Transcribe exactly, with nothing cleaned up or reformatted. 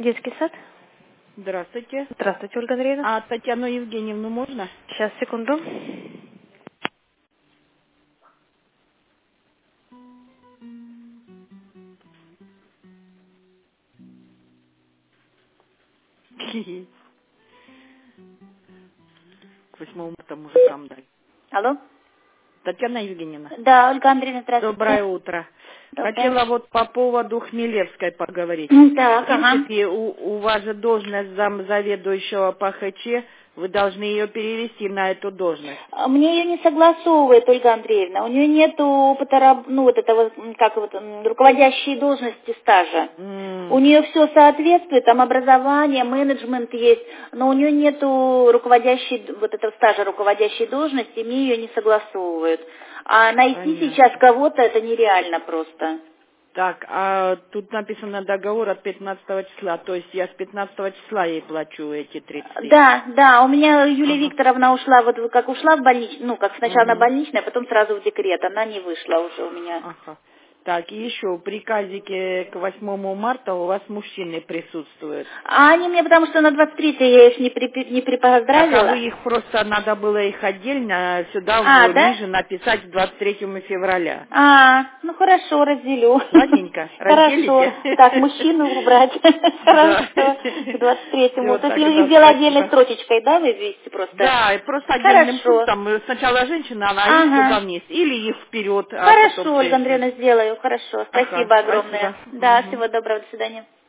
Детский сад? Здравствуйте. Здравствуйте, Ольга Андреевна. А Татьяну Евгеньевну можно? Сейчас, секунду. К восьмому марта мужикам дай. Алло? Татьяна Евгеньевна. Да, Ольга Андреевна, здравствуйте. Доброе утро. Доброе. Хотела вот по поводу Хмелевской поговорить. Так, В ага. принципе, у, у вас же должность замзаведующего по ХЧ, вы должны ее перевести на эту должность. А Мне ее не согласовывает Ольга Андреевна. У нее нету опыта, раб- ну, вот этого, м, как вот, м, руководящей должности стажа. М, У нее все соответствует, там образование, менеджмент есть, но у нее нету руководящей, вот этого стажа руководящей должности, и мне ее не согласовывают. А найти Понятно. сейчас кого-то это нереально просто. Так, а тут написано договор от пятнадцатого числа, то есть я с пятнадцатого числа ей плачу эти тридцать тысяч. Да, да, у меня Юлия Ага. Викторовна ушла, вот как ушла в больничный, ну, как сначала на Мгм. больничный, а потом сразу в декрет, она не вышла уже у меня. Ага. Так, и еще в приказике к восьмому марта у вас мужчины присутствуют. А они мне, потому что на двадцать третье я их не, при, не Так, а вы припоздравила. их просто, надо было их отдельно сюда А, в, да? ниже написать к двадцать третьему февраля. А, ну хорошо, разделю. Ладненько, Хорошо. разделите? Так, мужчину убрать. Да. Хорошо. К двадцать третьему. Все, То есть их тогда сделать отдельной спасибо. строчечкой, да, вы видите просто? Да, и просто отдельным Хорошо. пунктом э, сначала женщина, а их туда Ага. вниз. Или их вперед, а потом Хорошо, Ольга женщина. Андреевна, сделаю. Хорошо. Ага, Спасибо огромное. спасибо. Да, Мгм. всего доброго. До свидания.